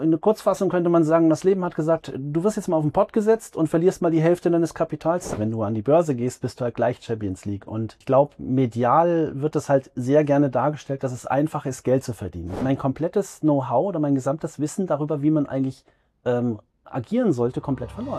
in der Kurzfassung könnte man sagen, das Leben hat gesagt, du wirst jetzt mal auf den Pott gesetzt und verlierst mal die Hälfte deines Kapitals. Wenn du an die Börse gehst, bist du halt gleich Champions League. Und ich glaube, medial wird das halt sehr gerne dargestellt, dass es einfach ist, Geld zu verdienen. Mein komplettes Know-how oder mein gesamtes Wissen darüber, wie man eigentlich agieren sollte, komplett verloren.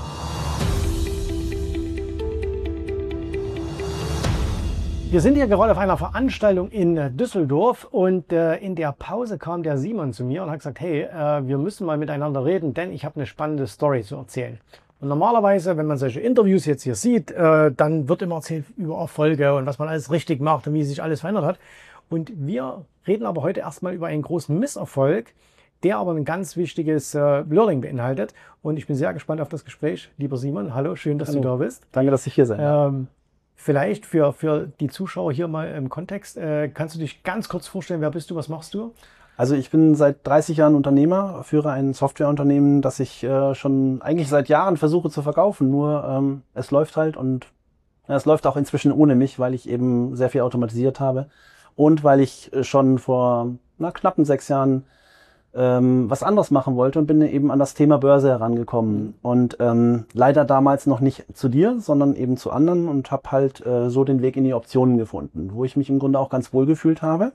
Wir sind hier gerade auf einer Veranstaltung in Düsseldorf und in der Pause kam der Simon zu mir und hat gesagt, hey, wir müssen mal miteinander reden, denn ich habe eine spannende Story zu erzählen. Und normalerweise, wenn man solche Interviews jetzt hier sieht, dann wird immer erzählt über Erfolge und was man alles richtig macht und wie sich alles verändert hat. Und wir reden aber heute erstmal über einen großen Misserfolg, der aber ein ganz wichtiges Learning beinhaltet. Und ich bin sehr gespannt auf das Gespräch. Lieber Simon, hallo, schön, dass du da bist. Danke, dass ich hier sein darf. Vielleicht für die Zuschauer hier mal im Kontext, kannst du dich ganz kurz vorstellen, wer bist du, was machst du? Also ich bin seit 30 Jahren Unternehmer, führe ein Softwareunternehmen, das ich schon eigentlich seit Jahren versuche zu verkaufen, nur es läuft halt und es läuft auch inzwischen ohne mich, weil ich eben sehr viel automatisiert habe und weil ich schon vor knappen 6 Jahren was anderes machen wollte und bin eben an das Thema Börse herangekommen. Und leider damals noch nicht zu dir, sondern eben zu anderen und habe halt so den Weg in die Optionen gefunden, wo ich mich im Grunde auch ganz wohl gefühlt habe.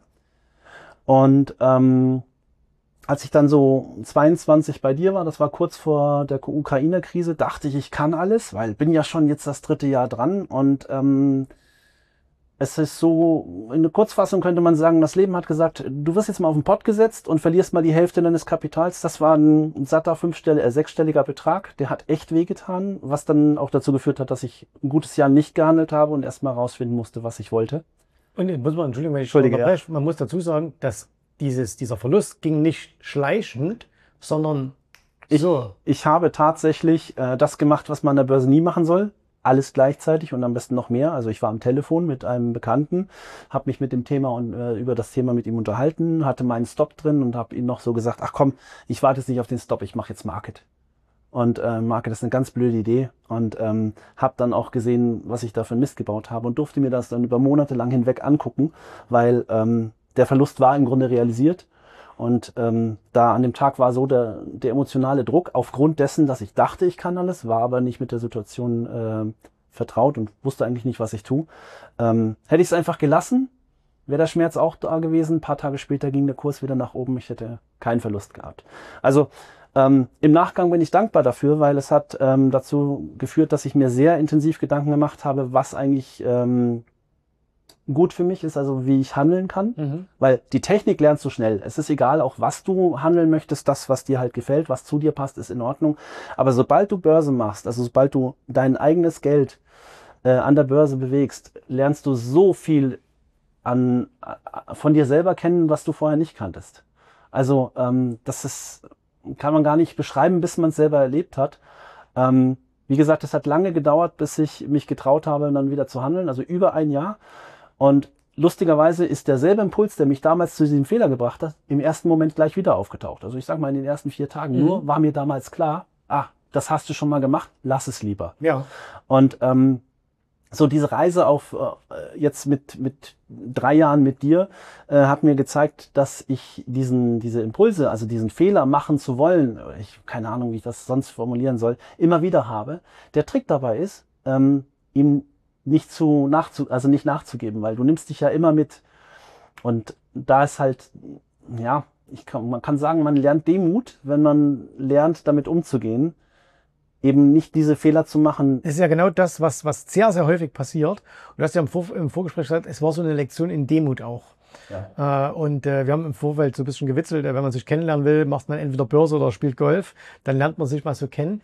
Und als ich dann so 22 bei dir war, das war kurz vor der Ukraine-Krise, dachte ich kann alles, weil bin ja schon jetzt das 3. Jahr dran und es ist so, in der Kurzfassung könnte man sagen, das Leben hat gesagt, du wirst jetzt mal auf den Pott gesetzt und verlierst mal die Hälfte deines Kapitals. Das war ein satter 6-stelliger Betrag. Der hat echt wehgetan, was dann auch dazu geführt hat, dass ich ein gutes Jahr nicht gehandelt habe und erst mal rausfinden musste, was ich wollte. Und jetzt muss man, Entschuldigung, wenn ich unterbreche, ja. Man muss dazu sagen, dass dieser Verlust ging nicht schleichend, sondern so. Ich habe tatsächlich das gemacht, was man an der Börse nie machen soll. Alles gleichzeitig und am besten noch mehr. Also ich war am Telefon mit einem Bekannten, habe mich mit dem Thema und über das Thema mit ihm unterhalten, hatte meinen Stop drin und habe ihm noch so gesagt, ach komm, ich warte jetzt nicht auf den Stop, ich mache jetzt Market. Und Market ist eine ganz blöde Idee und habe dann auch gesehen, was ich da für einen Mist gebaut habe und durfte mir das dann über Monate lang hinweg angucken, weil der Verlust war im Grunde realisiert. Und da an dem Tag war so der emotionale Druck aufgrund dessen, dass ich dachte, ich kann alles, war aber nicht mit der Situation vertraut und wusste eigentlich nicht, was ich tue. Hätte ich es einfach gelassen, wäre der Schmerz auch da gewesen. Ein paar Tage später ging der Kurs wieder nach oben. Ich hätte keinen Verlust gehabt. Also im Nachgang bin ich dankbar dafür, weil es hat dazu geführt, dass ich mir sehr intensiv Gedanken gemacht habe, was eigentlich gut für mich ist, also wie ich handeln kann, weil die Technik lernst du schnell. Es ist egal, auch was du handeln möchtest, das, was dir halt gefällt, was zu dir passt, ist in Ordnung. Aber sobald du Börse machst, also sobald du dein eigenes Geld an der Börse bewegst, lernst du so viel von dir selber kennen, was du vorher nicht kanntest. Also kann man gar nicht beschreiben, bis man es selber erlebt hat. Wie gesagt, es hat lange gedauert, bis ich mich getraut habe, dann wieder zu handeln, also über 1 Jahr. Und lustigerweise ist derselbe Impuls, der mich damals zu diesem Fehler gebracht hat, im ersten Moment gleich wieder aufgetaucht. Also ich sage mal, in den ersten 4 Tagen nur war mir damals klar, das hast du schon mal gemacht, lass es lieber. Ja. Und so diese Reise auf jetzt mit 3 Jahren mit dir hat mir gezeigt, dass ich diese Impulse, also diesen Fehler machen zu wollen, keine Ahnung, wie ich das sonst formulieren soll, immer wieder habe. Der Trick dabei ist, ihm nicht nachzugeben, weil du nimmst dich ja immer mit. Und da ist halt, ja, man kann sagen, man lernt Demut, wenn man lernt, damit umzugehen. Eben nicht diese Fehler zu machen. Das ist ja genau das, was sehr, sehr häufig passiert. Und du hast ja im Vorgespräch gesagt, es war so eine Lektion in Demut auch. Ja. Und wir haben im Vorfeld so ein bisschen gewitzelt, wenn man sich kennenlernen will, macht man entweder Börse oder spielt Golf, dann lernt man sich mal so kennen.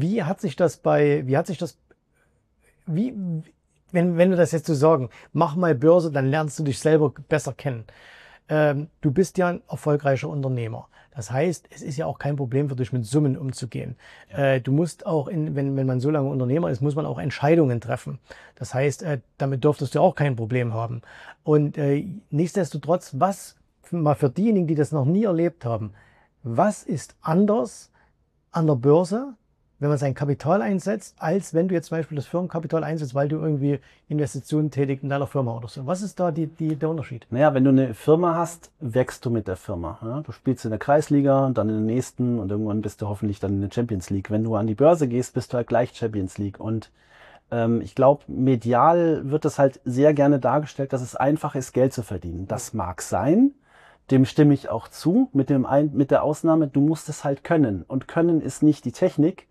Wenn wir das jetzt so sagen, mach mal Börse, dann lernst du dich selber besser kennen. Du bist ja ein erfolgreicher Unternehmer. Das heißt, es ist ja auch kein Problem für dich, mit Summen umzugehen. Ja. Du musst auch, wenn man so lange Unternehmer ist, muss man auch Entscheidungen treffen. Das heißt, damit dürftest du auch kein Problem haben. Und nichtsdestotrotz, mal für diejenigen, die das noch nie erlebt haben, was ist anders an der Börse wenn man sein Kapital einsetzt, als wenn du jetzt zum Beispiel das Firmenkapital einsetzt, weil du irgendwie Investitionen tätigst in deiner Firma oder so? Was ist da der Unterschied? Naja, wenn du eine Firma hast, wächst du mit der Firma. Ja? Du spielst in der Kreisliga, dann in der nächsten und irgendwann bist du hoffentlich dann in der Champions League. Wenn du an die Börse gehst, bist du halt gleich Champions League. Und ich glaube, medial wird es halt sehr gerne dargestellt, dass es einfach ist, Geld zu verdienen. Das mag sein, dem stimme ich auch zu, mit der Ausnahme, du musst es halt können. Und können ist nicht die Technik,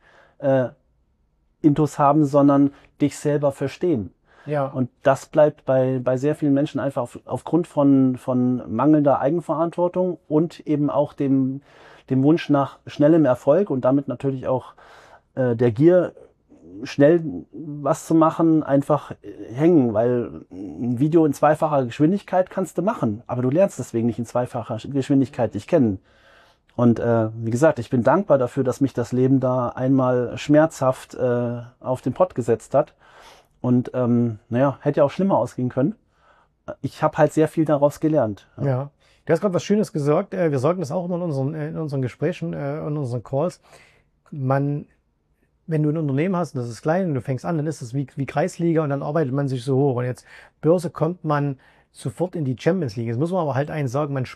Intus haben, sondern dich selber verstehen. Ja. Und das bleibt bei sehr vielen Menschen einfach aufgrund von mangelnder Eigenverantwortung und eben auch dem Wunsch nach schnellem Erfolg und damit natürlich auch der Gier, schnell was zu machen, einfach hängen, weil ein Video in zweifacher Geschwindigkeit kannst du machen, aber du lernst deswegen nicht in zweifacher Geschwindigkeit dich kennen. Und wie gesagt, ich bin dankbar dafür, dass mich das Leben da einmal schmerzhaft auf den Pott gesetzt hat. Und naja, hätte ja auch schlimmer ausgehen können. Ich habe halt sehr viel daraus gelernt. Ja. Du hast gerade was Schönes gesagt. Wir sagen das auch immer in unseren Gesprächen, in unseren Calls. Wenn du ein Unternehmen hast, und das ist klein, und du fängst an, dann ist es wie Kreisliga und dann arbeitet man sich so hoch. Und jetzt Börse kommt man sofort in die Champions League. Jetzt muss man aber halt eins sagen, man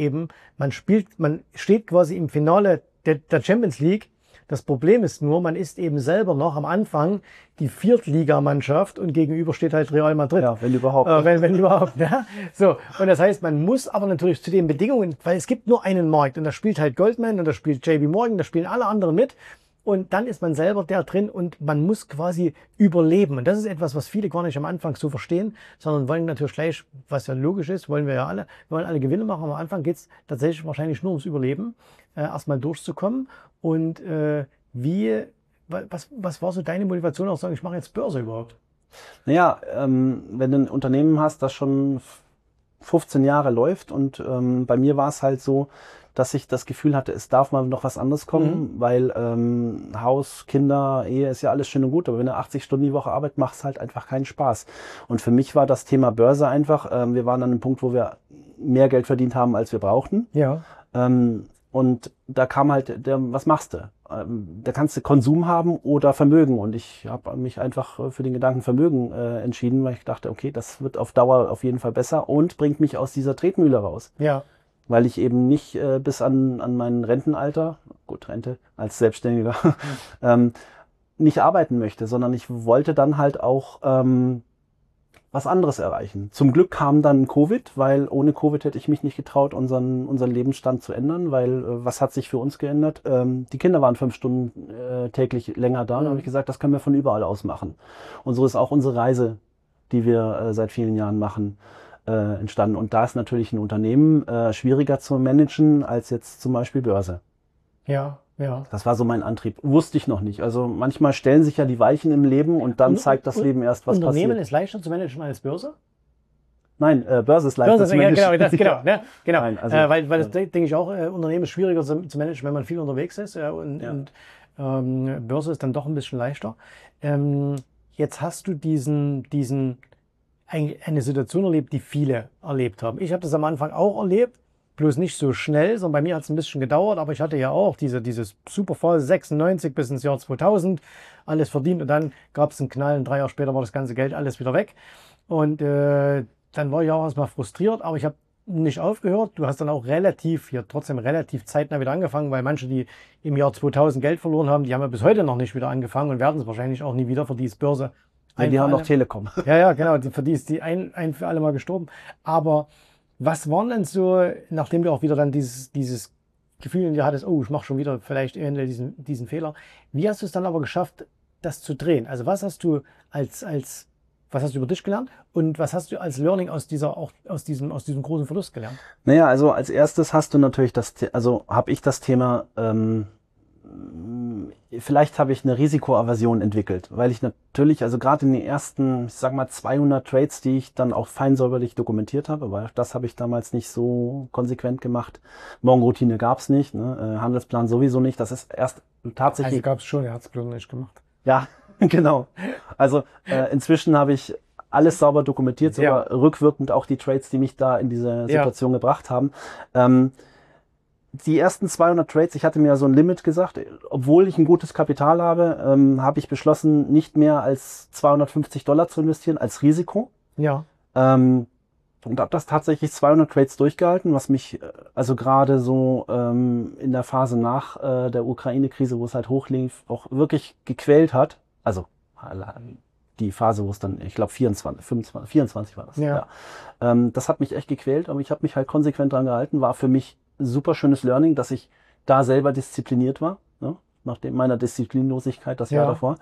steht quasi im Finale der Champions League. Das Problem ist nur, man ist eben selber noch am Anfang die Viertligamannschaft und gegenüber steht halt Real Madrid. Ja, wenn überhaupt. Wenn überhaupt. Ja. So. Und das heißt, man muss aber natürlich zu den Bedingungen, weil es gibt nur einen Markt und da spielt halt Goldman und da spielt JP Morgan, da spielen alle anderen mit. Und dann ist man selber der drin und man muss quasi überleben. Und das ist etwas, was viele gar nicht am Anfang so verstehen, sondern wollen natürlich gleich, was ja logisch ist, wollen wir ja alle, wir wollen alle Gewinne machen. Am Anfang geht's tatsächlich wahrscheinlich nur ums Überleben, erstmal durchzukommen. Und was war so deine Motivation, auch zu sagen, ich mache jetzt Börse überhaupt? Naja, wenn du ein Unternehmen hast, das schon 15 Jahre läuft und bei mir war es halt so, dass ich das Gefühl hatte, es darf mal noch was anderes kommen, weil Haus, Kinder, Ehe ist ja alles schön und gut, aber wenn du 80 Stunden die Woche arbeitest, macht es halt einfach keinen Spaß. Und für mich war das Thema Börse einfach, wir waren an einem Punkt, wo wir mehr Geld verdient haben, als wir brauchten. Ja. Und da kam halt was machst du? Da kannst du Konsum haben oder Vermögen. Und ich habe mich einfach für den Gedanken Vermögen entschieden, weil ich dachte, okay, das wird auf Dauer auf jeden Fall besser und bringt mich aus dieser Tretmühle raus. Ja. Weil ich eben nicht bis an mein Rentenalter, gut, Rente als Selbstständiger, nicht arbeiten möchte, sondern ich wollte dann halt auch was anderes erreichen. Zum Glück kam dann Covid, weil ohne Covid hätte ich mich nicht getraut, unseren Lebensstand zu ändern, weil was hat sich für uns geändert? Die Kinder waren 5 Stunden täglich länger da. Dann habe ich gesagt, das können wir von überall aus machen. Und so ist auch unsere Reise, die wir seit vielen Jahren machen, entstanden. Und da ist natürlich ein Unternehmen schwieriger zu managen als jetzt zum Beispiel Börse. Ja, ja. Das war so mein Antrieb. Wusste ich noch nicht. Also manchmal stellen sich ja die Weichen im Leben und dann zeigt das Leben erst, was Unternehmen passiert. ist leichter zu managen als Börse? Nein, Börse ist leichter zu managen. Genau. Nein, also, weil das denke ich auch, Unternehmen ist schwieriger zu managen, wenn man viel unterwegs ist. Und Börse ist dann doch ein bisschen leichter. Jetzt hast du eine Situation erlebt, die viele erlebt haben. Ich habe das am Anfang auch erlebt, bloß nicht so schnell, sondern bei mir hat es ein bisschen gedauert, aber ich hatte ja auch dieses Superphase 96 bis ins Jahr 2000, alles verdient und dann gab es einen Knall und 3 Jahre später war das ganze Geld alles wieder weg. Und dann war ich auch erstmal frustriert, aber ich habe nicht aufgehört. Du hast dann auch trotzdem relativ zeitnah wieder angefangen, weil manche, die im Jahr 2000 Geld verloren haben, die haben ja bis heute noch nicht wieder angefangen und werden es wahrscheinlich auch nie wieder, für die ist Börse. Ja, die haben noch Telekom. Ja, genau, für die ist die ein für alle Mal gestorben. Aber was waren denn so, nachdem du auch wieder dann dieses Gefühl in dir hattest, oh, ich mache schon wieder vielleicht eventuell diesen Fehler. Wie hast du es dann aber geschafft, das zu drehen? Also was hast du was hast du über dich gelernt und was hast du als Learning aus diesem großen Verlust gelernt? Naja, also als erstes hast du natürlich habe ich das Thema, vielleicht habe ich eine Risikoaversion entwickelt, weil ich natürlich, also gerade in den ersten, ich sag mal 200 Trades, die ich dann auch fein säuberlich dokumentiert habe, weil das habe ich damals nicht so konsequent gemacht. Morgenroutine gab's nicht, ne? Handelsplan sowieso nicht, das ist erst tatsächlich... Also gab's schon, er hat's bloß nicht gemacht. Ja, genau. Also inzwischen habe ich alles sauber dokumentiert, sogar rückwirkend auch die Trades, die mich da in diese Situation gebracht haben. die ersten 200 Trades, ich hatte mir ja so ein Limit gesagt, obwohl ich ein gutes Kapital habe, habe ich beschlossen, nicht mehr als $250 zu investieren als Risiko. Ja. Und habe das tatsächlich 200 Trades durchgehalten, was mich also gerade so in der Phase nach der Ukraine-Krise, wo es halt hochlief, auch wirklich gequält hat. Also die Phase, wo es dann, ich glaube 24 war das. Ja. Das hat mich echt gequält, aber ich habe mich halt konsequent dran gehalten. War für mich ein super schönes Learning, dass ich da selber diszipliniert war, ne? Nach meiner Disziplinlosigkeit das Jahr davor.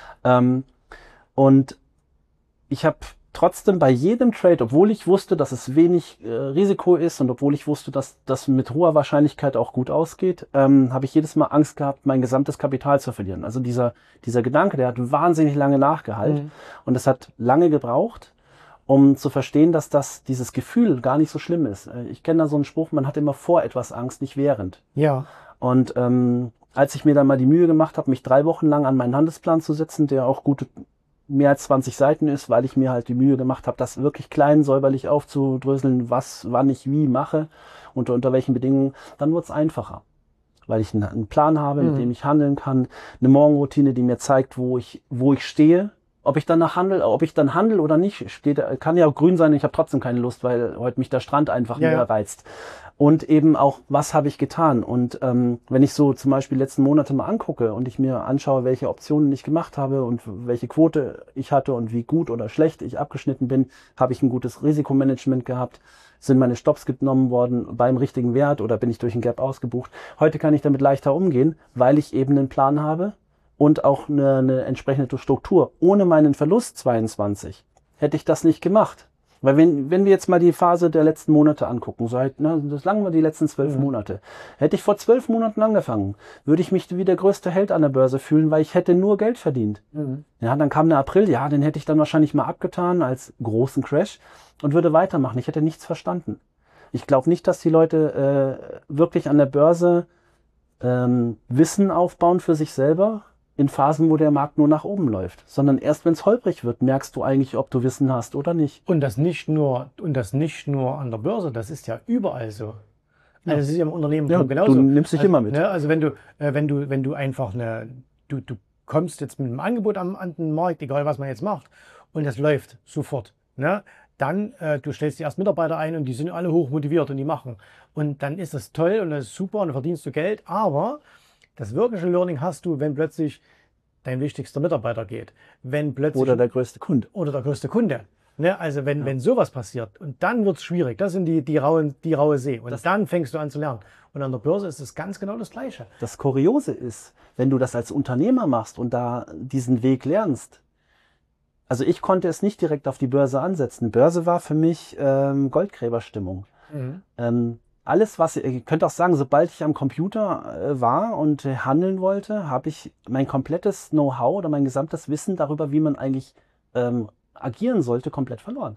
Und ich habe trotzdem bei jedem Trade, obwohl ich wusste, dass es wenig Risiko ist und obwohl ich wusste, dass das mit hoher Wahrscheinlichkeit auch gut ausgeht, habe ich jedes Mal Angst gehabt, mein gesamtes Kapital zu verlieren. Also dieser Gedanke, der hat wahnsinnig lange nachgehalten und es hat lange gebraucht, um zu verstehen, dass dieses Gefühl gar nicht so schlimm ist. Ich kenne da so einen Spruch, man hat immer vor etwas Angst, nicht während. Ja. Und als ich mir dann mal die Mühe gemacht habe, mich 3 Wochen lang an meinen Handelsplan zu setzen, der auch gute mehr als 20 Seiten ist, weil ich mir halt die Mühe gemacht habe, das wirklich klein säuberlich aufzudröseln, wann ich wie mache und unter welchen Bedingungen, dann wird es einfacher. Weil ich einen Plan habe, mit dem ich handeln kann, eine Morgenroutine, die mir zeigt, wo ich stehe. Ob ich dann handle oder nicht, kann ja auch grün sein, ich habe trotzdem keine Lust, weil heute mich der Strand einfach mehr reizt. Und eben auch, was habe ich getan? Und wenn ich so zum Beispiel die letzten Monate mal angucke und ich mir anschaue, welche Optionen ich gemacht habe und welche Quote ich hatte und wie gut oder schlecht ich abgeschnitten bin, habe ich ein gutes Risikomanagement gehabt, sind meine Stops genommen worden beim richtigen Wert oder bin ich durch ein Gap ausgebucht. Heute kann ich damit leichter umgehen, weil ich eben einen Plan habe und auch eine entsprechende Struktur. Ohne meinen Verlust 22 hätte ich das nicht gemacht. Weil wenn wir jetzt mal die Phase der letzten Monate angucken, das lang war die letzten 12 Monate, hätte ich vor 12 Monaten angefangen, würde ich mich wie der größte Held an der Börse fühlen, weil ich hätte nur Geld verdient. Ja, dann kam der April, ja, den hätte ich dann wahrscheinlich mal abgetan als großen Crash und würde weitermachen. Ich hätte nichts verstanden. Ich glaube nicht, dass die Leute wirklich an der Börse Wissen aufbauen für sich selber, in Phasen, wo der Markt nur nach oben läuft, sondern erst wenn es holprig wird, merkst du eigentlich, ob du Wissen hast oder nicht. Und das nicht nur an der Börse, das ist ja überall so. Also das ist ja im Unternehmen genauso. Du nimmst dich immer mit. Ne, also wenn du einfach du kommst jetzt mit einem Angebot an den Markt, egal was man jetzt macht, und das läuft sofort, ne? Dann, du stellst die erst Mitarbeiter ein und die sind alle hoch motiviert und die machen. Und dann ist das toll und das ist super und dann verdienst du Geld, aber das wirkliche Learning hast du, wenn plötzlich dein wichtigster Mitarbeiter geht. Wenn plötzlich, oder der größte Kunde. Oder der größte Kunde. Ne? Also wenn sowas passiert und dann wird es schwierig. Das sind die raue See. Und dann fängst du an zu lernen. Und an der Börse ist es ganz genau das Gleiche. Das Kuriose ist, wenn du das als Unternehmer machst und da diesen Weg lernst, also ich konnte es nicht direkt auf die Börse ansetzen. Börse war für mich Goldgräberstimmung. Alles, ihr könnt auch sagen, sobald ich am Computer war und handeln wollte, habe ich mein komplettes Know-how oder mein gesamtes Wissen darüber, wie man eigentlich agieren sollte, komplett verloren.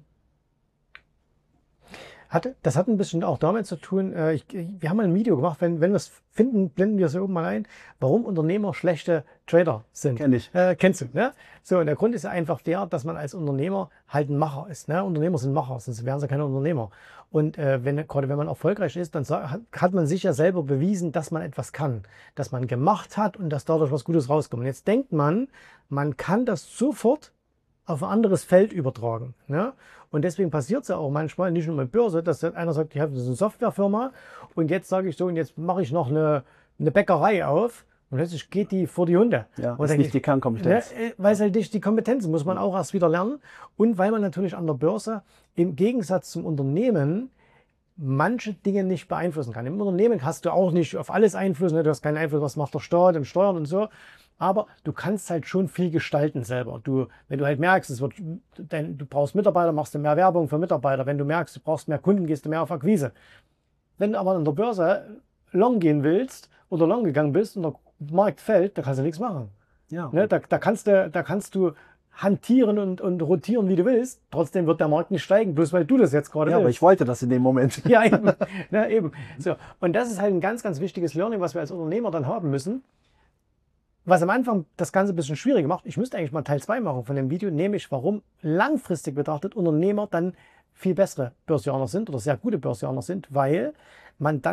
Das hat ein bisschen auch damit zu tun, wir haben mal ein Video gemacht, wenn wir es finden, blenden wir es hier oben mal ein, warum Unternehmer schlechte Trader sind. Kenn ich. Kennst du, ne? So, und der Grund ist ja einfach der, dass man als Unternehmer halt ein Macher ist. Ne? Unternehmer sind Macher, sonst wären sie keine Unternehmer. Und gerade wenn man erfolgreich ist, dann hat man sich ja selber bewiesen, dass man etwas kann, dass man gemacht hat und dass dadurch was Gutes rauskommt. Und jetzt denkt man kann das sofort auf ein anderes Feld übertragen. Ne? Und deswegen passiert es ja auch manchmal, nicht nur mit Börse, dass einer sagt, ich habe eine Softwarefirma und jetzt sage ich so, und jetzt mache ich noch eine Bäckerei auf und plötzlich geht die vor die Hunde. Ja, das ist nicht die Kernkompetenz. Ne, weil es halt nicht die Kompetenz muss man auch erst wieder lernen. Und weil man natürlich an der Börse im Gegensatz zum Unternehmen manche Dinge nicht beeinflussen kann. Im Unternehmen hast du auch nicht auf alles Einfluss, ne? Du hast keinen Einfluss, was macht der Staat und Steuern und so. Aber du kannst halt schon viel gestalten selber. Wenn du halt merkst, du brauchst Mitarbeiter, machst du mehr Werbung für Mitarbeiter. Wenn du merkst, du brauchst mehr Kunden, gehst du mehr auf Akquise. Wenn du aber an der Börse long gehen willst oder long gegangen bist und der Markt fällt, da kannst du nichts machen. Ja. Ne? Da kannst du hantieren und rotieren, wie du willst. Trotzdem wird der Markt nicht steigen, bloß weil du das jetzt gerade willst. Ja, aber ich wollte das in dem Moment. Ja, eben. Ja, eben. So. Und das ist halt ein ganz, ganz wichtiges Learning, was wir als Unternehmer dann haben müssen. Was am Anfang das Ganze ein bisschen schwieriger macht, ich müsste eigentlich mal Teil 2 machen von dem Video, nämlich warum langfristig betrachtet Unternehmer dann viel bessere Börsianer sind oder sehr gute Börsianer sind, weil man dann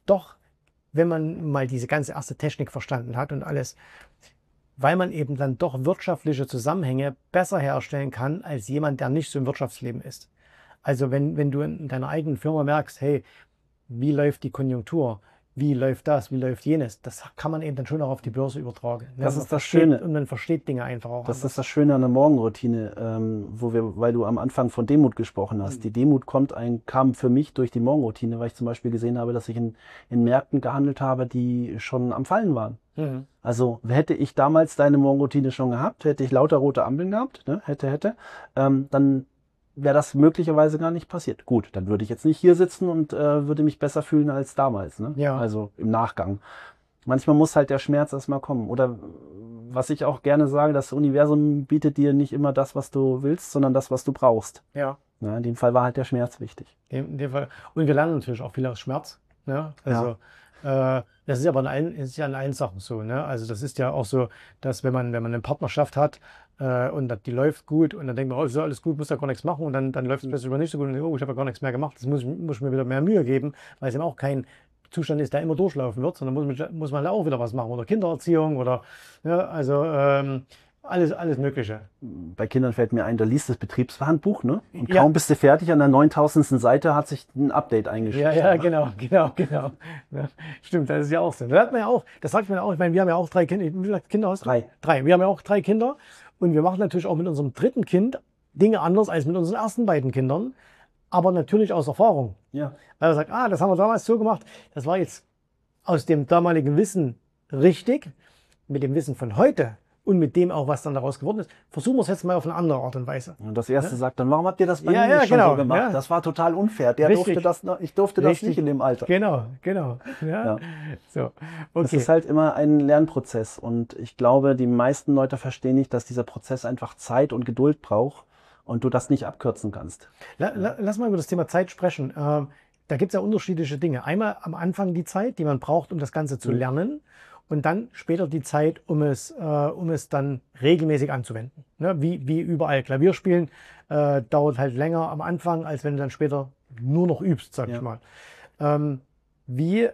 doch, wenn man mal diese ganze erste Technik verstanden hat und alles, weil man eben dann doch wirtschaftliche Zusammenhänge besser herstellen kann als jemand, der nicht so im Wirtschaftsleben ist. Also wenn du in deiner eigenen Firma merkst, hey, wie läuft die Konjunktur, wie läuft das, wie läuft jenes, das kann man eben dann schon auch auf die Börse übertragen. Das ist das Schöne. Und man versteht Dinge einfach auch Das anders. ist das Schöne an der Morgenroutine, weil du am Anfang von Demut gesprochen hast. Die Demut kam für mich durch die Morgenroutine, weil ich zum Beispiel gesehen habe, dass ich in Märkten gehandelt habe, die schon am Fallen waren. Also hätte ich damals deine Morgenroutine schon gehabt, hätte ich lauter rote Ampeln gehabt, ne? Dann wäre das möglicherweise gar nicht passiert. Gut, dann würde ich jetzt nicht hier sitzen und würde mich besser fühlen als damals, ne? Ja. Also im Nachgang. Manchmal muss halt der Schmerz erstmal kommen. Oder was ich auch gerne sage, das Universum bietet dir nicht immer das, was du willst, sondern das, was du brauchst. Ja. Ja, in dem Fall war halt der Schmerz wichtig. In dem Fall. Und wir lernen natürlich auch viel aus Schmerz. Ne? Also das ist ja aber in allen Sachen so. Ne? Also das ist ja auch so, dass wenn man eine Partnerschaft hat und die läuft gut und dann denkt man, oh, ist ja alles gut, muss ja gar nichts machen und dann läuft es plötzlich über nicht so gut und oh, ich habe ja gar nichts mehr gemacht. Das muss ich mir wieder mehr Mühe geben, weil es eben auch kein Zustand ist, der immer durchlaufen wird, sondern muss man da auch wieder was machen oder Kindererziehung oder also alles Mögliche. Bei Kindern fällt mir ein, da liest das Betriebshandbuch, ne? Und Ja. kaum bist du fertig, an der 9000. Seite hat sich ein Update eingeschrieben. Ja, genau. Ja, stimmt, das ist ja auch so. Das hat man ja auch, das sagt man ja auch, ich meine, wir haben ja auch 3 Kinder. Wie viele Kinder hast du? 3. 3. Wir haben ja auch 3 Kinder und wir machen natürlich auch mit unserem 3. Kind Dinge anders als mit unseren ersten beiden Kindern, aber natürlich aus Erfahrung. Ja. Weil er sagt, das haben wir damals so gemacht, das war jetzt aus dem damaligen Wissen richtig, mit dem Wissen von heute und mit dem auch, was dann daraus geworden ist, versuchen wir es jetzt mal auf eine andere Art und Weise. Und das erste sagt dann, warum habt ihr das bei Ja, mir nicht schon genau, so gemacht? ja. Das war total unfair. Richtig. Ich durfte das Richtig. nicht in dem Alter. Genau. Ja. So, Es okay. ist halt immer ein Lernprozess und ich glaube, die meisten Leute verstehen nicht, dass dieser Prozess einfach Zeit und Geduld braucht und du das nicht abkürzen kannst. Lass mal über das Thema Zeit sprechen. Da gibt es ja unterschiedliche Dinge. Einmal am Anfang die Zeit, die man braucht, um das Ganze zu lernen. Und dann später die Zeit, um es dann regelmäßig anzuwenden. Ne? Wie überall. Klavierspielen dauert halt länger am Anfang, als wenn du dann später nur noch übst, sag ich mal. Wie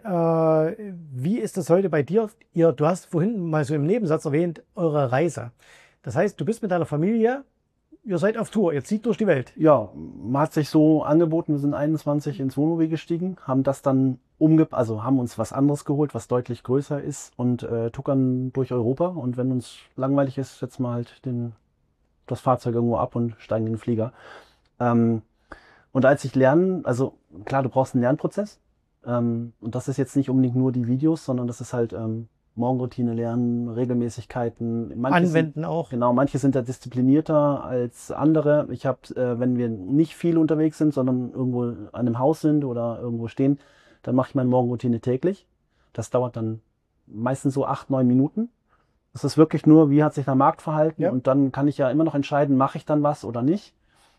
ist das heute bei dir? Du hast vorhin mal so im Nebensatz erwähnt, eure Reise. Das heißt, du bist mit deiner Familie, ihr seid auf Tour, ihr zieht durch die Welt. Ja, man hat sich so angeboten, wir sind 21 ins Wohnmobil gestiegen, haben das dann haben uns was anderes geholt, was deutlich größer ist und tuckern durch Europa. Und wenn uns langweilig ist, setzen wir halt das Fahrzeug irgendwo ab und steigen in den Flieger. Und als ich also klar, du brauchst einen Lernprozess. Und das ist jetzt nicht unbedingt nur die Videos, sondern das ist halt Morgenroutine lernen, Regelmäßigkeiten. Anwenden auch. Genau, manche sind da disziplinierter als andere. Ich habe, wenn wir nicht viel unterwegs sind, sondern irgendwo an einem Haus sind oder irgendwo stehen, dann mache ich meine Morgenroutine täglich. Das dauert dann meistens so 8, 9 Minuten. Das ist wirklich nur, wie hat sich der Markt verhalten? Ja. Und dann kann ich ja immer noch entscheiden, mache ich dann was oder nicht.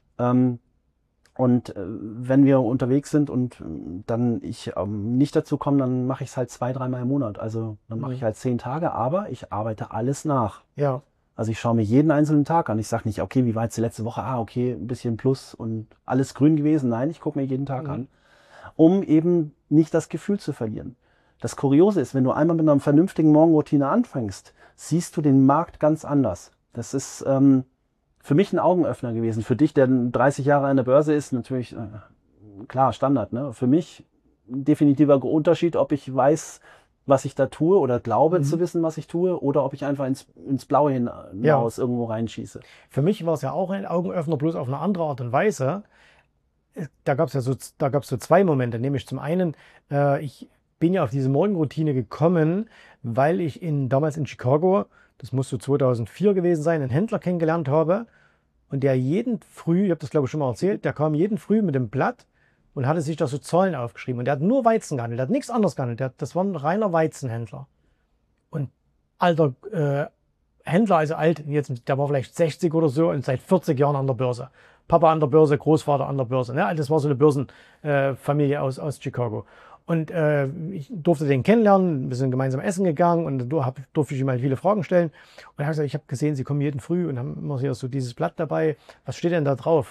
Wenn wir unterwegs sind und dann ich nicht dazu komme, dann mache ich es halt 2, 3 Mal im Monat. Also dann mache ich halt 10 Tage, aber ich arbeite alles nach. Ja. Also ich schaue mir jeden einzelnen Tag an. Ich sage nicht, okay, wie war jetzt die letzte Woche? Okay, ein bisschen Plus und alles grün gewesen. Nein, ich gucke mir jeden Tag an, um eben nicht das Gefühl zu verlieren. Das Kuriose ist, wenn du einmal mit einer vernünftigen Morgenroutine anfängst, siehst du den Markt ganz anders. Das ist für mich ein Augenöffner gewesen. Für dich, der 30 Jahre an der Börse ist, natürlich klar, Standard. Ne? Für mich ein definitiver Unterschied, ob ich weiß, was ich da tue oder glaube zu wissen, was ich tue, oder ob ich einfach ins Blaue hinaus irgendwo reinschieße. Für mich war es ja auch ein Augenöffner, bloß auf eine andere Art und Weise. Da gab es so 2 Momente, nämlich zum einen, ich bin ja auf diese Morgenroutine gekommen, weil ich damals in Chicago, das muss so 2004 gewesen sein, einen Händler kennengelernt habe und der jeden Früh, ich habe das glaube ich schon mal erzählt, der kam jeden Früh mit dem Blatt und hatte sich da so Zahlen aufgeschrieben und der hat nur Weizen gehandelt, der hat nichts anderes gehandelt, das war ein reiner Weizenhändler. Und alter Händler, also alt, der war vielleicht 60 oder so und seit 40 Jahren an der Börse. Papa an der Börse, Großvater an der Börse. Ne? Das war so eine Bürsenfamilie aus Chicago. Und ich durfte den kennenlernen, wir sind gemeinsam essen gegangen und durfte ich ihm halt viele Fragen stellen. Und er hat gesagt, ich habe gesehen, Sie kommen jeden Früh und haben immer hier so dieses Blatt dabei. Was steht denn da drauf?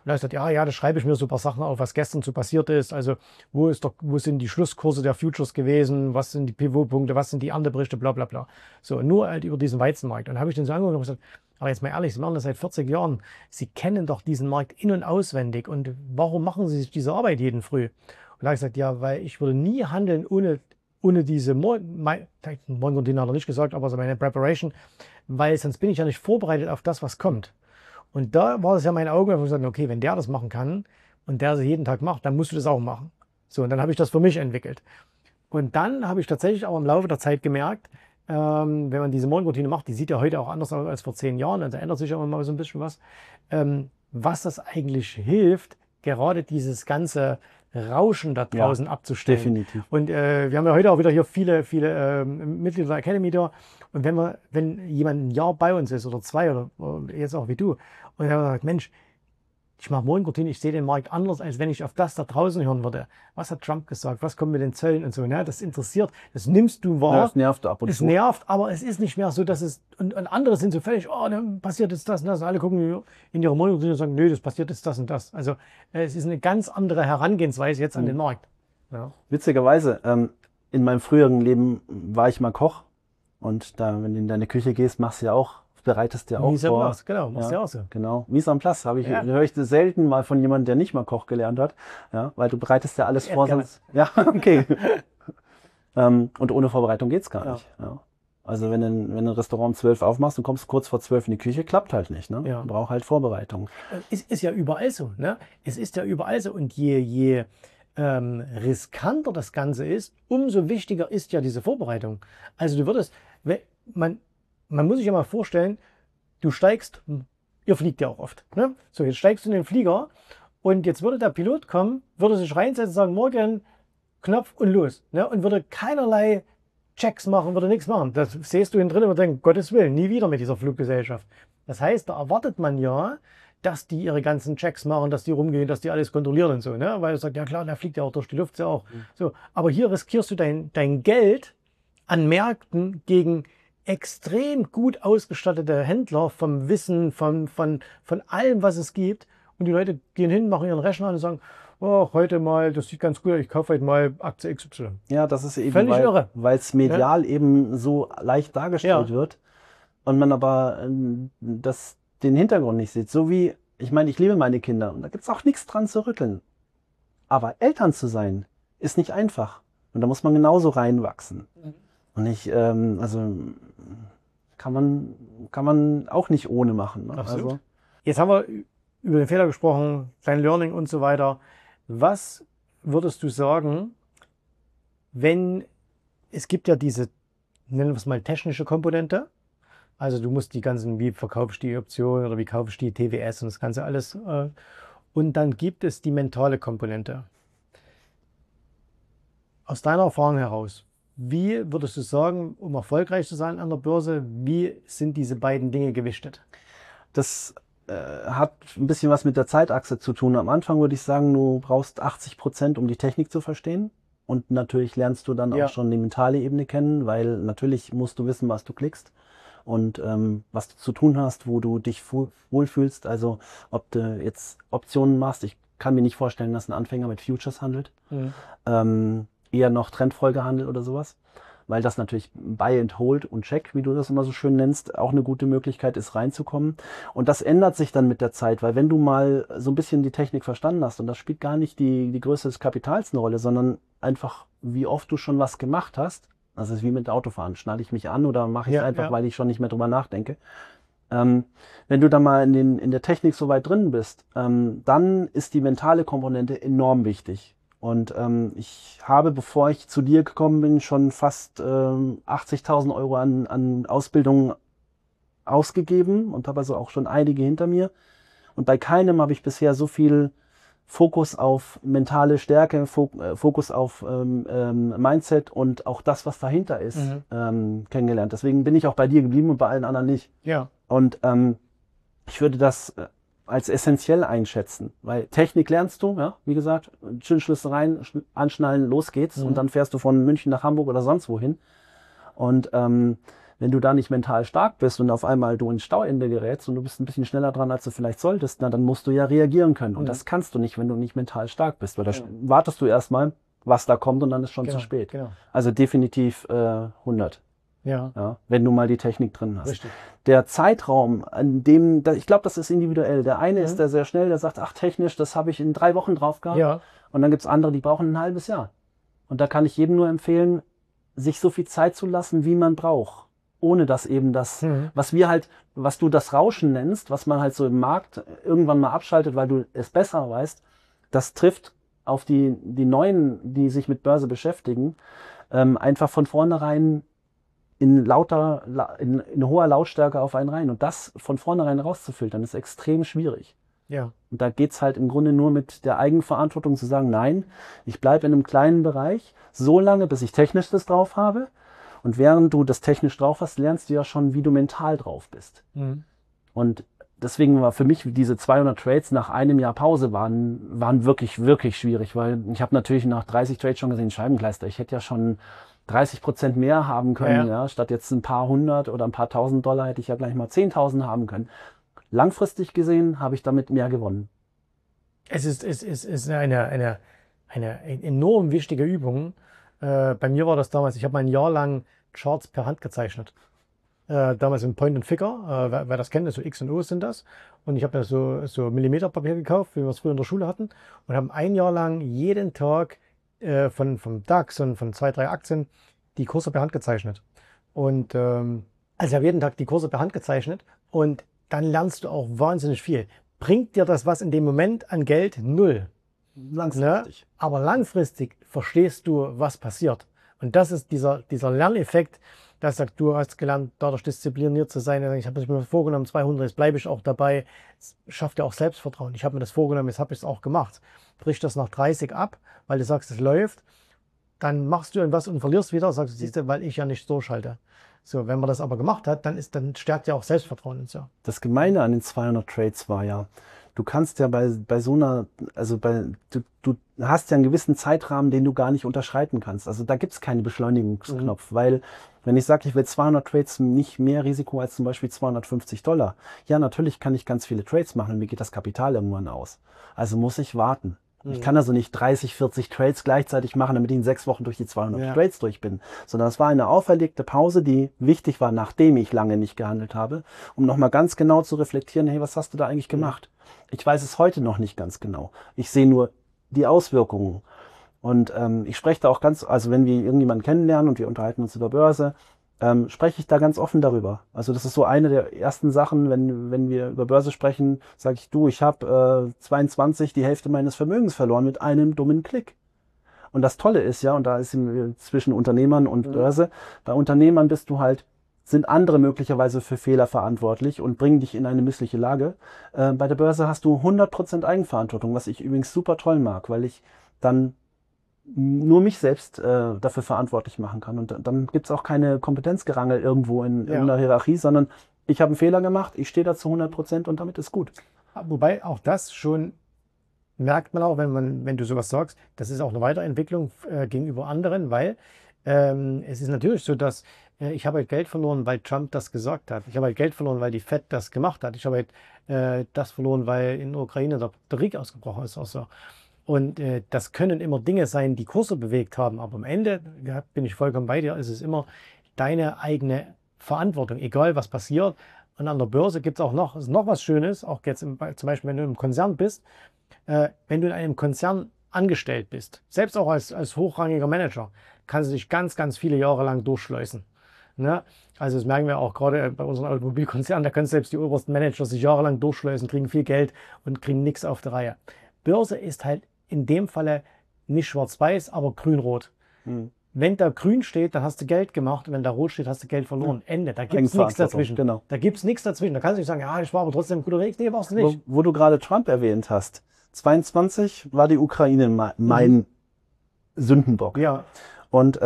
da habe ich gesagt, ja, da schreibe ich mir so ein paar Sachen auf, was gestern so passiert ist. Also wo sind die Schlusskurse der Futures gewesen, was sind die Pivotpunkte, was sind die Berichte, bla bla bla. So, nur halt über diesen Weizenmarkt. Und dann habe ich den so angeguckt und gesagt, aber jetzt mal ehrlich, Sie machen das seit 40 Jahren. Sie kennen doch diesen Markt in- und auswendig. Und warum machen Sie sich diese Arbeit jeden Früh? Und da habe ich gesagt, ja, weil ich würde nie handeln ohne diese Morgenroutine hat er nicht gesagt, aber so meine Preparation, weil sonst bin ich ja nicht vorbereitet auf das, was kommt. Und da war es ja mein Auge, wo ich gesagt, okay, wenn der das machen kann und der das jeden Tag macht, dann musst du das auch machen. So, und dann habe ich das für mich entwickelt. Und dann habe ich tatsächlich auch im Laufe der Zeit gemerkt, wenn man diese Morgenroutine macht, die sieht ja heute auch anders aus als vor 10 Jahren, also ändert sich immer mal so ein bisschen was das eigentlich hilft, gerade dieses ganze Rauschen da draußen abzustellen. Definitiv. Und wir haben ja heute auch wieder hier viele Mitglieder der Academy da. Und wenn jemand ein Jahr bei uns ist oder 2 oder jetzt auch wie du, und er sagt, Mensch, ich mache Morgenroutine, ich sehe den Markt anders, als wenn ich auf das da draußen hören würde. Was hat Trump gesagt? Was kommt mit den Zöllen und so? Ne? Das interessiert, das nimmst du wahr. Ja, das nervt ab und es zu. nervt, aber es ist nicht mehr so, dass es, und andere sind so völlig, oh, dann passiert jetzt das und das. Und alle gucken in ihre Morgenroutine und sagen, nö, das passiert jetzt das und das. Also es ist eine ganz andere Herangehensweise jetzt an den Markt. Ja. Witzigerweise, in meinem früheren Leben war ich mal Koch. Und da, wenn du in deine Küche gehst, bereitest du ja auch Mise en vor. place, genau, machst du ja auch so. Genau. Mise en place Ja. höre ich selten mal von jemandem, der nicht mal Koch gelernt hat. Ja, weil du bereitest ja alles vor, gerne. sonst. Ja, okay. Und ohne Vorbereitung geht's gar Ja. nicht. Ja. Also wenn du ein Restaurant um 12 aufmachst und kommst kurz vor 12 in die Küche, klappt halt nicht. Ne? Ja. Braucht halt Vorbereitung. Es ist ja überall so, ne? Es ist ja überall so. Und je riskanter das Ganze ist, umso wichtiger ist ja diese Vorbereitung. Also man muss sich ja mal vorstellen, du steigst, ihr fliegt ja auch oft, ne? So, jetzt steigst du in den Flieger und jetzt würde der Pilot kommen, würde sich reinsetzen und sagen, morgen Knopf und los, ne? Und würde keinerlei Checks machen, würde nichts machen. Das siehst du hinten drin und denkst, Gottes Willen, nie wieder mit dieser Fluggesellschaft. Das heißt, da erwartet man ja, dass die ihre ganzen Checks machen, dass die rumgehen, dass die alles kontrollieren und so, ne? Weil du sagst, ja klar, der fliegt ja auch durch die Luft, ist ja auch. So, aber hier riskierst du dein Geld an Märkten gegen extrem gut ausgestattete Händler vom Wissen, von allem, was es gibt. Und die Leute gehen hin, machen ihren Rechner und sagen, oh, heute mal, das sieht ganz gut aus, ich kaufe heute mal Aktie XY. Ja, das ist eben, Völlig irre. weil es medial eben so leicht dargestellt wird und man aber den Hintergrund nicht sieht. So wie, ich meine, ich liebe meine Kinder und da gibt's auch nichts dran zu rütteln. Aber Eltern zu sein, ist nicht einfach. Und da muss man genauso reinwachsen. Und kann man auch nicht ohne machen. Ne? Absolut. Also, Jetzt haben wir über den Fehler gesprochen, dein Learning und so weiter. Was würdest du sagen, es gibt ja diese, nennen wir es mal, technische Komponente. Also du musst die ganzen, wie verkaufst du die Option oder wie kaufst du die TWS und das Ganze alles. Und dann gibt es die mentale Komponente. Aus deiner Erfahrung heraus, wie würdest du sagen, um erfolgreich zu sein an der Börse, wie sind diese beiden Dinge gewichtet? das hat ein bisschen was mit der Zeitachse zu tun. Am Anfang würde ich sagen, du brauchst 80%, um die Technik zu verstehen. Und natürlich lernst du dann auch schon die mentale Ebene kennen, weil natürlich musst du wissen, was du klickst und was du zu tun hast, wo du dich wohlfühlst. Also ob du jetzt Optionen machst. Ich kann mir nicht vorstellen, dass ein Anfänger mit Futures handelt. Eher noch Trendfolge handelt oder sowas. Weil das natürlich Buy and Hold und Check, wie du das immer so schön nennst, auch eine gute Möglichkeit ist, reinzukommen. Und das ändert sich dann mit der Zeit, weil wenn du mal so ein bisschen die Technik verstanden hast, und das spielt gar nicht die Größe des Kapitals eine Rolle, sondern einfach, wie oft du schon was gemacht hast. Das ist wie mit Autofahren. Schnalle ich mich an oder mache ich es einfach, weil ich schon nicht mehr drüber nachdenke. Wenn du da mal in der Technik so weit drin bist, dann ist die mentale Komponente enorm wichtig. Und ich habe, bevor ich zu dir gekommen bin, schon fast 80.000 Euro an Ausbildung ausgegeben und habe also auch schon einige hinter mir. Und bei keinem habe ich bisher so viel Fokus auf mentale Stärke, Fokus auf Mindset und auch das, was dahinter ist, kennengelernt. Deswegen bin ich auch bei dir geblieben und bei allen anderen nicht. Ja. Und ich würde das als essentiell einschätzen, weil Technik lernst du, ja, wie gesagt, Zündschlüssel rein, anschnallen, los geht's und dann fährst du von München nach Hamburg oder sonst wohin. Und Wenn du da nicht mental stark bist und auf einmal du ins Stauende gerätst und du bist ein bisschen schneller dran, als du vielleicht solltest, na, dann musst du ja reagieren können. Und das kannst du nicht, wenn du nicht mental stark bist, weil da wartest du erstmal, was da kommt und dann ist schon zu spät. Genau. Also definitiv 100. Ja. Wenn du mal die Technik drin hast. Richtig. Der Zeitraum, an dem, ich glaube, das ist individuell. Der eine ist der sehr schnell, der sagt, ach technisch, das habe ich in 3 Wochen drauf gehabt. Ja. Und dann gibt's andere, die brauchen ein halbes Jahr. Und da kann ich jedem nur empfehlen, sich so viel Zeit zu lassen, wie man braucht. Ohne dass eben das, was du das Rauschen nennst, was man halt so im Markt irgendwann mal abschaltet, weil du es besser weißt, das trifft auf die Neuen, die sich mit Börse beschäftigen, einfach von vornherein in hoher Lautstärke auf einen rein. Und das von vornherein rauszufiltern, ist extrem schwierig. Ja. Und da geht's halt im Grunde nur mit der Eigenverantwortung zu sagen, nein, ich bleibe in einem kleinen Bereich, so lange, bis ich technisch das drauf habe. Und während du das technisch drauf hast, lernst du ja schon, wie du mental drauf bist. Und deswegen war für mich diese 200 Trades nach einem Jahr Pause waren wirklich, wirklich schwierig, weil ich habe natürlich nach 30 Trades schon gesehen, Scheibenkleister, ich hätte ja schon 30% mehr haben können, ja. Statt jetzt ein paar hundert oder ein paar tausend Dollar hätte ich ja gleich mal 10.000 haben können. Langfristig gesehen habe ich damit mehr gewonnen. Es ist eine enorm wichtige Übung. Bei mir war das damals, ich habe mal ein Jahr lang Charts per Hand gezeichnet. Damals in Point and Figure, wer das kennt, so X und O sind das. Und ich habe da so Millimeterpapier gekauft, wie wir es früher in der Schule hatten. Und haben ein Jahr lang jeden Tag vom DAX und von 2, 3 Aktien die Kurse per Hand gezeichnet. Und also ich habe jeden Tag die Kurse per Hand gezeichnet und dann lernst du auch wahnsinnig viel. Bringt dir das was in dem Moment an Geld? Null. Langfristig. Ne? Aber langfristig verstehst du, was passiert. Und das ist dieser Lerneffekt, dass sagt, du hast gelernt, dadurch diszipliniert zu sein. Ich habe mir vorgenommen, 200, jetzt bleibe ich auch dabei. Es schafft ja auch Selbstvertrauen. Ich habe mir das vorgenommen, jetzt habe ich es auch gemacht. Brich das nach 30 ab, weil du sagst, es läuft. Dann machst du irgendwas und verlierst wieder. Sagst du, siehst du, weil ich ja nicht durchhalte. So, wenn man das aber gemacht hat, dann stärkt ja auch Selbstvertrauen und so. Das Gemeine an den 200 Trades war ja, du kannst ja bei so einer, also du hast ja einen gewissen Zeitrahmen, den du gar nicht unterschreiten kannst. Also da gibt's keinen Beschleunigungsknopf, weil wenn ich sage, ich will 200 Trades, nicht mehr Risiko als zum Beispiel 250 Dollar. Ja, natürlich kann ich ganz viele Trades machen und mir geht das Kapital irgendwann aus. Also muss ich warten. Ich kann also nicht 30, 40 Trades gleichzeitig machen, damit ich in 6 Wochen durch die 200 Trades durch bin. Sondern es war eine auferlegte Pause, die wichtig war, nachdem ich lange nicht gehandelt habe, um nochmal ganz genau zu reflektieren, hey, was hast du da eigentlich gemacht? Ich weiß es heute noch nicht ganz genau. Ich sehe nur die Auswirkungen. Und ich spreche da auch also wenn wir irgendjemanden kennenlernen und wir unterhalten uns über Börse, spreche ich da ganz offen darüber. Also das ist so eine der ersten Sachen, wenn wir über Börse sprechen, sage ich, du, ich habe 22 die Hälfte meines Vermögens verloren mit einem dummen Klick. Und das Tolle ist ja, und da ist zwischen Unternehmern und Börse, bei Unternehmern sind andere möglicherweise für Fehler verantwortlich und bringen dich in eine missliche Lage. Bei der Börse hast du 100% Eigenverantwortung, was ich übrigens super toll mag, weil ich dann nur mich selbst dafür verantwortlich machen kann. Und dann gibt's auch keine Kompetenzgerangel irgendwo in irgendeiner Hierarchie, sondern ich habe einen Fehler gemacht, ich stehe da zu 100% und damit ist gut. Wobei auch das schon merkt man auch, wenn du sowas sagst, das ist auch eine Weiterentwicklung gegenüber anderen, weil es ist natürlich so, dass ich habe halt Geld verloren, weil Trump das gesagt hat. Ich habe halt Geld verloren, weil die Fed das gemacht hat. Ich habe halt das verloren, weil in der Ukraine der Krieg ausgebrochen ist. Also. Und das können immer Dinge sein, die Kurse bewegt haben. Aber am Ende, bin ich vollkommen bei dir, ist es immer deine eigene Verantwortung, egal was passiert. Und an der Börse gibt es auch noch was Schönes, auch jetzt zum Beispiel, wenn du im Konzern bist, wenn du in einem Konzern angestellt bist, selbst auch als hochrangiger Manager, kannst du dich ganz, ganz viele Jahre lang durchschleusen. Ne? Also das merken wir auch gerade bei unseren Automobilkonzernen, da können selbst die obersten Manager sich jahrelang durchschleusen, kriegen viel Geld und kriegen nichts auf der Reihe. Börse ist halt in dem Falle nicht schwarz-weiß, aber grün-rot. Wenn da grün steht, dann hast du Geld gemacht. Und wenn da rot steht, hast du Geld verloren. Ende. Da gibt es nichts dazwischen. Genau. Da gibt es nichts dazwischen. Da kannst du nicht sagen, ja, ich war aber trotzdem guter Weg. Nee, warst du nicht. Wo du gerade Trump erwähnt hast. 22 war die Ukraine mein Sündenbock. Ja. Und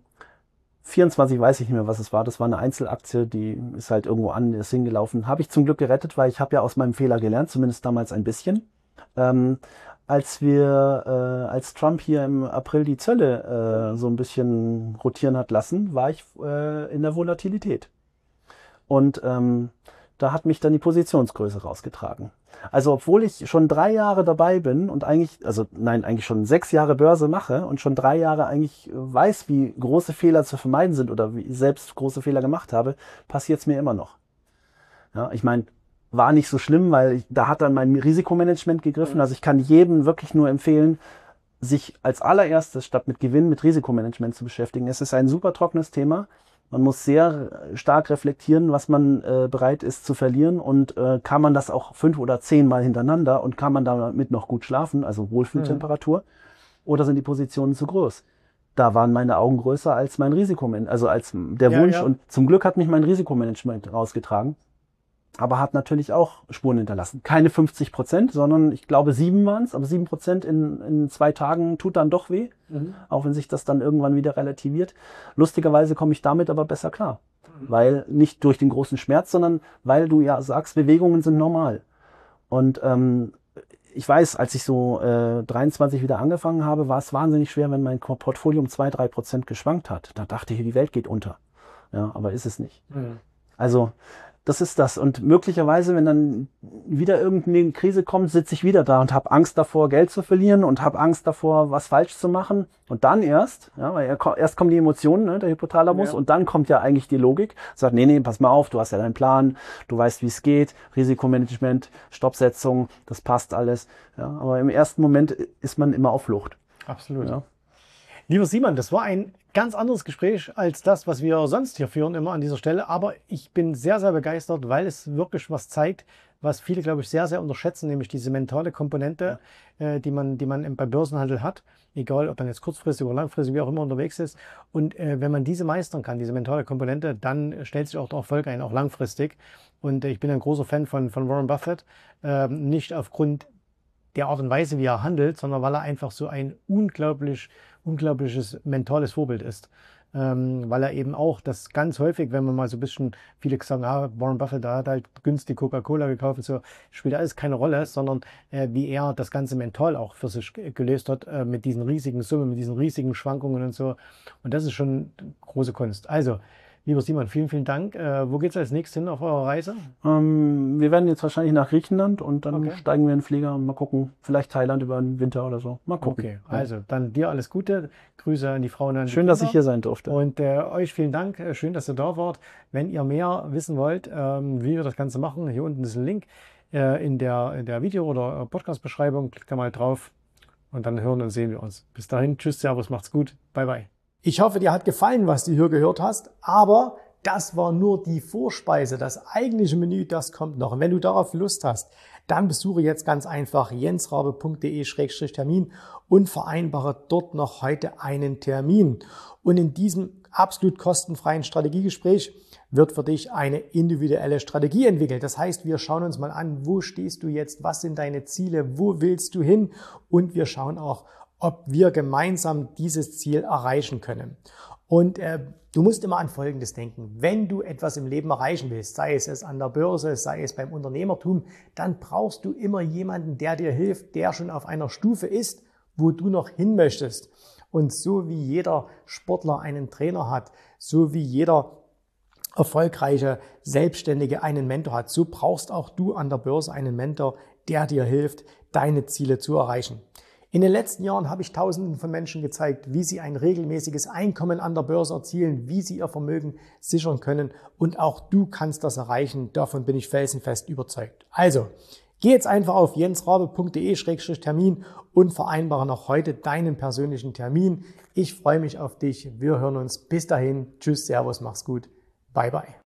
24 weiß ich nicht mehr, was es war. Das war eine Einzelaktie, die ist halt irgendwo ist hingelaufen. Habe ich zum Glück gerettet, weil ich habe ja aus meinem Fehler gelernt, zumindest damals ein bisschen. Als Trump hier im April die Zölle so ein bisschen rotieren hat lassen, war ich in der Volatilität. Und da hat mich dann die Positionsgröße rausgetragen. Also obwohl ich schon 3 Jahre dabei bin und eigentlich schon 6 Jahre Börse mache und schon 3 Jahre eigentlich weiß, wie große Fehler zu vermeiden sind oder wie ich selbst große Fehler gemacht habe, passiert es mir immer noch. Ja, ich meine, war nicht so schlimm, weil da hat dann mein Risikomanagement gegriffen. Also ich kann jedem wirklich nur empfehlen, sich als allererstes statt mit Gewinn mit Risikomanagement zu beschäftigen. Es ist ein super trockenes Thema. Man muss sehr stark reflektieren, was man bereit ist zu verlieren und kann man das auch 5 oder 10 Mal hintereinander und kann man damit noch gut schlafen, also Wohlfühltemperatur, oder sind die Positionen zu groß? Da waren meine Augen größer als mein Risikomanagement, also als der Wunsch, und zum Glück hat mich mein Risikomanagement rausgetragen, aber hat natürlich auch Spuren hinterlassen. Keine 50%, sondern ich glaube 7 waren es, aber 7% in 2 Tagen tut dann doch weh, auch wenn sich das dann irgendwann wieder relativiert. Lustigerweise komme ich damit aber besser klar, weil nicht durch den großen Schmerz, sondern weil du ja sagst, Bewegungen sind normal. Und ich weiß, als ich so 23 wieder angefangen habe, war es wahnsinnig schwer, wenn mein Portfolio um 2-3% geschwankt hat. Da dachte ich, die Welt geht unter. Ja, aber ist es nicht. Also das ist das. Und möglicherweise, wenn dann wieder irgendeine Krise kommt, sitze ich wieder da und habe Angst davor, Geld zu verlieren und habe Angst davor, was falsch zu machen. Und dann erst, ja, weil erst kommen die Emotionen, ne, der Hypothalamus, und dann kommt ja eigentlich die Logik. Sagt, nee, pass mal auf, du hast ja deinen Plan, du weißt, wie es geht, Risikomanagement, Stoppsetzung, das passt alles. Ja, aber im ersten Moment ist man immer auf Flucht. Absolut. Ja. Lieber Simon, das war ein ganz anderes Gespräch als das, was wir sonst hier führen, immer an dieser Stelle. Aber ich bin sehr, sehr begeistert, weil es wirklich was zeigt, was viele, glaube ich, sehr, sehr unterschätzen, nämlich diese mentale Komponente, die man beim Börsenhandel hat. Egal, ob man jetzt kurzfristig oder langfristig, wie auch immer unterwegs ist. Und wenn man diese meistern kann, diese mentale Komponente, dann stellt sich auch der Erfolg ein, auch langfristig. Und ich bin ein großer Fan von Warren Buffett. Nicht aufgrund der Art und Weise, wie er handelt, sondern weil er einfach so ein unglaubliches mentales Vorbild ist. Weil er eben auch das ganz häufig, wenn man mal so ein bisschen, viele sagen, Warren Buffett, da hat halt günstig Coca-Cola gekauft und so, spielt alles keine Rolle, sondern wie er das Ganze mental auch für sich gelöst hat, mit diesen riesigen Summen, mit diesen riesigen Schwankungen und so. Und das ist schon große Kunst. Also, lieber Simon, vielen, vielen Dank. Wo geht es als nächstes hin auf eurer Reise? Wir werden jetzt wahrscheinlich nach Griechenland und dann steigen wir in den Flieger und mal gucken, vielleicht Thailand über den Winter oder so. Mal gucken. Okay, also dann dir alles Gute. Grüße an die Frauen und an die Schön, Kinder. dass ich hier sein durfte. Und euch vielen Dank. Schön, dass ihr da wart. Wenn ihr mehr wissen wollt, wie wir das Ganze machen, hier unten ist ein Link in der Video- oder Podcast-Beschreibung. Klickt da mal drauf und dann hören und sehen wir uns. Bis dahin, tschüss, servus, macht's gut. Bye, bye. Ich hoffe, dir hat gefallen, was du hier gehört hast, aber das war nur die Vorspeise. Das eigentliche Menü, das kommt noch. Und wenn du darauf Lust hast, dann besuche jetzt ganz einfach jensrabe.de/Termin und vereinbare dort noch heute einen Termin. Und in diesem absolut kostenfreien Strategiegespräch wird für dich eine individuelle Strategie entwickelt. Das heißt, wir schauen uns mal an, wo stehst du jetzt, was sind deine Ziele, wo willst du hin, und wir schauen auch, ob wir gemeinsam dieses Ziel erreichen können. Und du musst immer an Folgendes denken. Wenn du etwas im Leben erreichen willst, sei es an der Börse, sei es beim Unternehmertum, dann brauchst du immer jemanden, der dir hilft, der schon auf einer Stufe ist, wo du noch hin möchtest. Und so wie jeder Sportler einen Trainer hat, so wie jeder erfolgreiche Selbstständige einen Mentor hat, so brauchst auch du an der Börse einen Mentor, der dir hilft, deine Ziele zu erreichen. In den letzten Jahren habe ich Tausenden von Menschen gezeigt, wie sie ein regelmäßiges Einkommen an der Börse erzielen, wie sie ihr Vermögen sichern können, und auch du kannst das erreichen. Davon bin ich felsenfest überzeugt. Also, geh jetzt einfach auf jensrabe.de/Termin und vereinbare noch heute deinen persönlichen Termin. Ich freue mich auf dich. Wir hören uns. Bis dahin. Tschüss, servus, mach's gut. Bye, bye.